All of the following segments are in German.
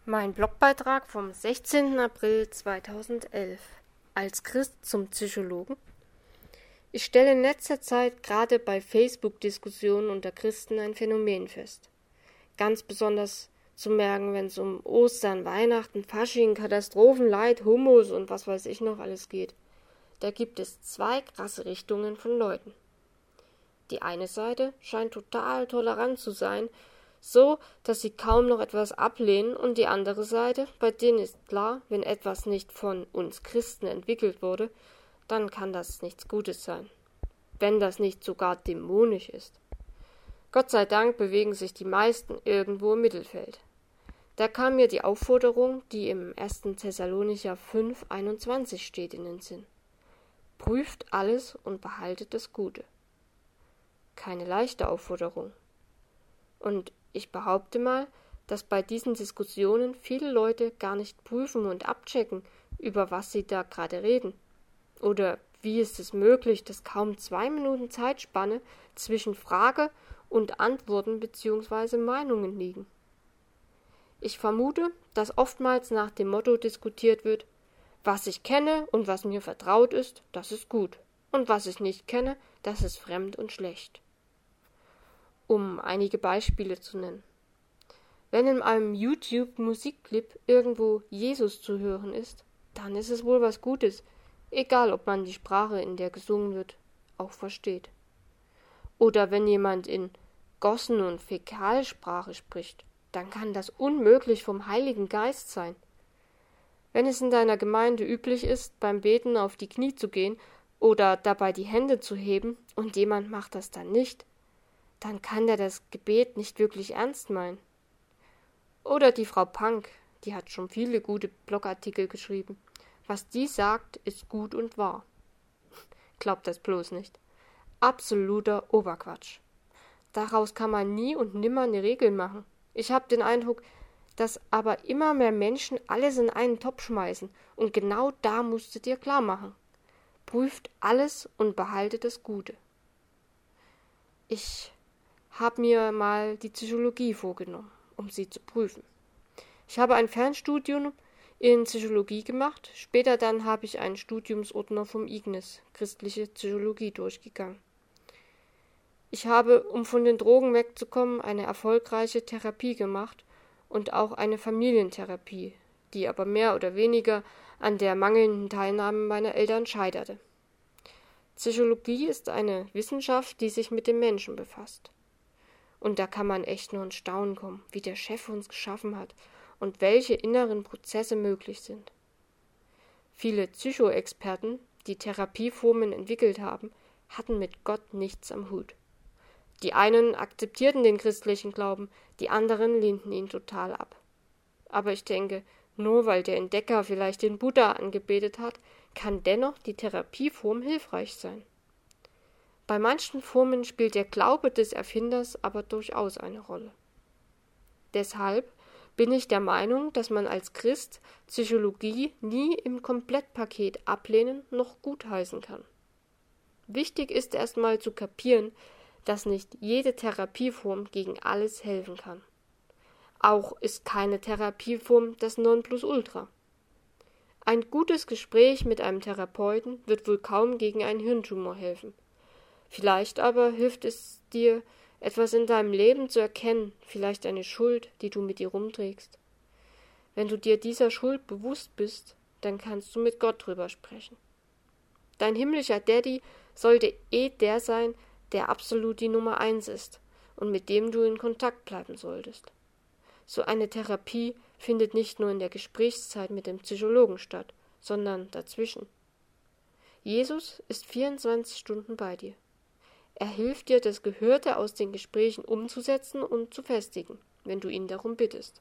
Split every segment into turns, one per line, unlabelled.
Mein Blogbeitrag vom 16. April 2011. Als Christ zum Psychologen. Ich stelle in letzter Zeit gerade bei Facebook-Diskussionen unter Christen ein Phänomen fest. Ganz besonders zu merken, wenn es um Ostern, Weihnachten, Fasching, Katastrophen, Leid, Hummus und was weiß ich noch alles geht. Da gibt es zwei krasse Richtungen von Leuten. Die eine Seite scheint total tolerant zu sein, so, dass sie kaum noch etwas ablehnen, und die andere Seite, bei denen ist klar, wenn etwas nicht von uns Christen entwickelt wurde, dann kann das nichts Gutes sein, wenn das nicht sogar dämonisch ist. Gott sei Dank bewegen sich die meisten irgendwo im Mittelfeld. Da kam mir die Aufforderung, die im 1. Thessalonicher 5,21 steht, in den Sinn. Prüft alles und behaltet das Gute. Keine leichte Aufforderung. Und ich behaupte mal, dass bei diesen Diskussionen viele Leute gar nicht prüfen und abchecken, über was sie da gerade reden. Oder wie ist es möglich, dass kaum 2 Minuten Zeitspanne zwischen Frage und Antworten bzw. Meinungen liegen? Ich vermute, dass oftmals nach dem Motto diskutiert wird, was ich kenne und was mir vertraut ist, das ist gut. Und was ich nicht kenne, das ist fremd und schlecht. Um einige Beispiele zu nennen. Wenn in einem YouTube-Musikclip irgendwo Jesus zu hören ist, dann ist es wohl was Gutes, egal ob man die Sprache, in der gesungen wird, auch versteht. Oder wenn jemand in Gossen- und Fäkalsprache spricht, dann kann das unmöglich vom Heiligen Geist sein. Wenn es in deiner Gemeinde üblich ist, beim Beten auf die Knie zu gehen oder dabei die Hände zu heben und jemand macht das dann nicht, dann kann der das Gebet nicht wirklich ernst meinen. Oder die Frau Punk, die hat schon viele gute Blogartikel geschrieben. Was die sagt, ist gut und wahr. Glaubt das bloß nicht. Absoluter Oberquatsch. Daraus kann man nie und nimmer eine Regel machen. Ich habe den Eindruck, dass aber immer mehr Menschen alles in einen Topf schmeißen, und genau da musst du dir klar machen. Prüft alles und behaltet das Gute. Ich habe mir mal die Psychologie vorgenommen, um sie zu prüfen. Ich habe ein Fernstudium in Psychologie gemacht, später dann habe ich einen Studiumsordner vom IGNIS, christliche Psychologie, durchgegangen. Ich habe, um von den Drogen wegzukommen, eine erfolgreiche Therapie gemacht und auch eine Familientherapie, die aber mehr oder weniger an der mangelnden Teilnahme meiner Eltern scheiterte. Psychologie ist eine Wissenschaft, die sich mit dem Menschen befasst. Und da kann man echt nur in Staunen kommen, wie der Chef uns geschaffen hat und welche inneren Prozesse möglich sind. Viele Psychoexperten, die Therapieformen entwickelt haben, hatten mit Gott nichts am Hut. Die einen akzeptierten den christlichen Glauben, die anderen lehnten ihn total ab. Aber ich denke, nur weil der Entdecker vielleicht den Buddha angebetet hat, kann dennoch die Therapieform hilfreich sein. Bei manchen Formen spielt der Glaube des Erfinders aber durchaus eine Rolle. Deshalb bin ich der Meinung, dass man als Christ Psychologie nie im Komplettpaket ablehnen noch gutheißen kann. Wichtig ist erstmal zu kapieren, dass nicht jede Therapieform gegen alles helfen kann. Auch ist keine Therapieform das Nonplusultra. Ein gutes Gespräch mit einem Therapeuten wird wohl kaum gegen einen Hirntumor helfen. Vielleicht aber hilft es dir, etwas in deinem Leben zu erkennen, vielleicht eine Schuld, die du mit dir rumträgst. Wenn du dir dieser Schuld bewusst bist, dann kannst du mit Gott drüber sprechen. Dein himmlischer Daddy sollte der sein, der absolut die Nummer 1 ist und mit dem du in Kontakt bleiben solltest. So eine Therapie findet nicht nur in der Gesprächszeit mit dem Psychologen statt, sondern dazwischen. Jesus ist 24 Stunden bei dir. Er hilft dir, das Gehörte aus den Gesprächen umzusetzen und zu festigen, wenn du ihn darum bittest.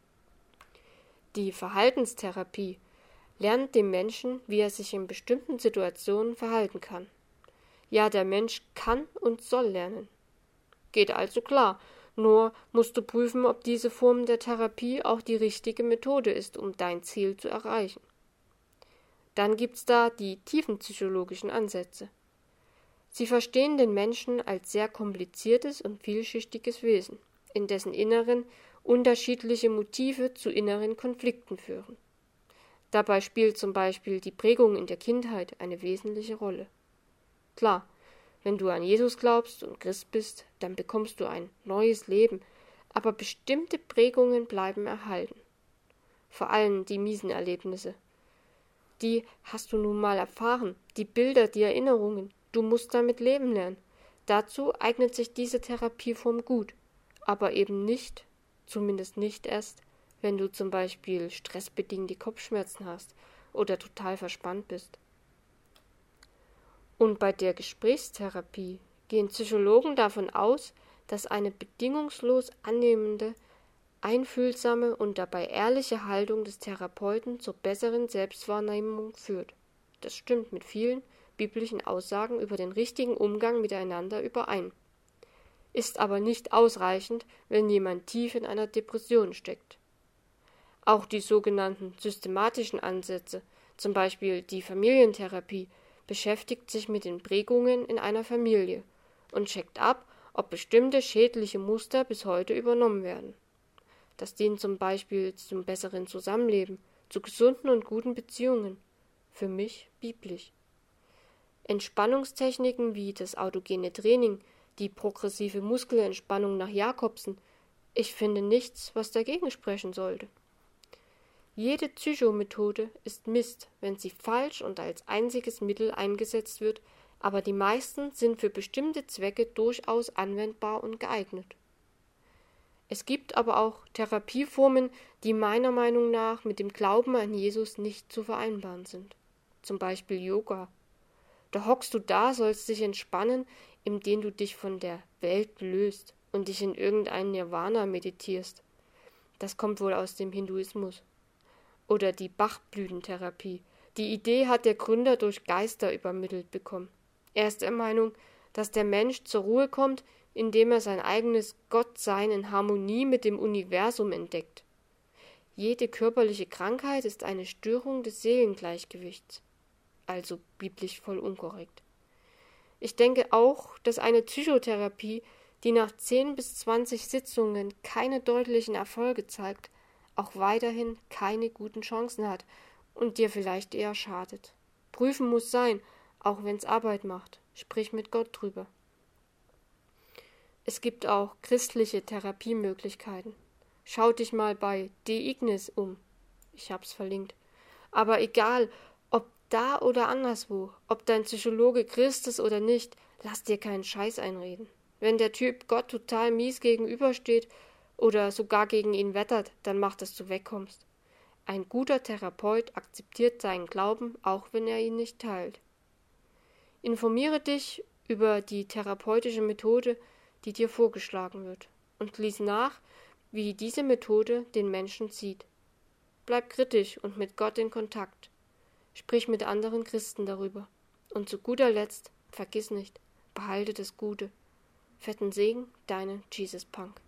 Die Verhaltenstherapie lernt dem Menschen, wie er sich in bestimmten Situationen verhalten kann. Ja, der Mensch kann und soll lernen. Geht also klar, nur musst du prüfen, ob diese Form der Therapie auch die richtige Methode ist, um dein Ziel zu erreichen. Dann gibt's da die tiefenpsychologischen Ansätze. Sie verstehen den Menschen als sehr kompliziertes und vielschichtiges Wesen. in dessen Inneren unterschiedliche Motive zu inneren Konflikten führen. Dabei spielt zum Beispiel die Prägung in der Kindheit eine wesentliche Rolle. Klar, wenn du an Jesus glaubst und Christ bist, dann bekommst du ein neues Leben, aber bestimmte Prägungen bleiben erhalten. Vor allem die miesen Erlebnisse. Die hast du nun mal erfahren, die Bilder, die Erinnerungen, du musst damit leben lernen. Dazu eignet sich diese Therapieform gut, aber eben nicht, zumindest nicht erst, wenn du zum Beispiel stressbedingte Kopfschmerzen hast oder total verspannt bist. Und bei der Gesprächstherapie gehen Psychologen davon aus, dass eine bedingungslos annehmende, einfühlsame und dabei ehrliche Haltung des Therapeuten zur besseren Selbstwahrnehmung führt. Das stimmt mit vielen biblischen Aussagen über den richtigen Umgang miteinander überein. Ist aber nicht ausreichend, wenn jemand tief in einer Depression steckt. Auch die sogenannten systematischen Ansätze, zum Beispiel die Familientherapie, beschäftigt sich mit den Prägungen in einer Familie und checkt ab, ob bestimmte schädliche Muster bis heute übernommen werden. Das dient zum Beispiel zum besseren Zusammenleben, zu gesunden und guten Beziehungen. Für mich biblisch. Entspannungstechniken wie das autogene Training, die progressive Muskelentspannung nach Jakobsen, ich finde nichts, was dagegen sprechen sollte. Jede Psychomethode ist Mist, wenn sie falsch und als einziges Mittel eingesetzt wird, aber die meisten sind für bestimmte Zwecke durchaus anwendbar und geeignet. Es gibt aber auch Therapieformen, die meiner Meinung nach mit dem Glauben an Jesus nicht zu vereinbaren sind. Zum Beispiel Yoga. Da hockst du da, sollst dich entspannen, indem du dich von der Welt löst und dich in irgendein Nirvana meditierst. Das kommt wohl aus dem Hinduismus. Oder die Bachblütentherapie. Die Idee hat der Gründer durch Geister übermittelt bekommen. Er ist der Meinung, dass der Mensch zur Ruhe kommt, indem er sein eigenes Gottsein in Harmonie mit dem Universum entdeckt. Jede körperliche Krankheit ist eine Störung des Seelengleichgewichts. Also biblisch voll unkorrekt. Ich denke auch, dass eine Psychotherapie, die nach 10 bis 20 Sitzungen keine deutlichen Erfolge zeigt, auch weiterhin keine guten Chancen hat und dir vielleicht eher schadet. Prüfen muss sein, auch wenn's Arbeit macht. Sprich mit Gott drüber. Es gibt auch christliche Therapiemöglichkeiten. Schau dich mal bei De Ignis um. Ich hab's verlinkt. Aber egal, ob da oder anderswo, ob dein Psychologe Christ ist oder nicht, lass dir keinen Scheiß einreden. Wenn der Typ Gott total mies gegenübersteht oder sogar gegen ihn wettert, dann mach, dass du wegkommst. Ein guter Therapeut akzeptiert seinen Glauben, auch wenn er ihn nicht teilt. Informiere dich über die therapeutische Methode, die dir vorgeschlagen wird, und lies nach, wie diese Methode den Menschen sieht. Bleib kritisch und mit Gott in Kontakt. Sprich mit anderen Christen darüber. Und zu guter Letzt, vergiss nicht, behalte das Gute. Fetten Segen, deine Jesus Punk.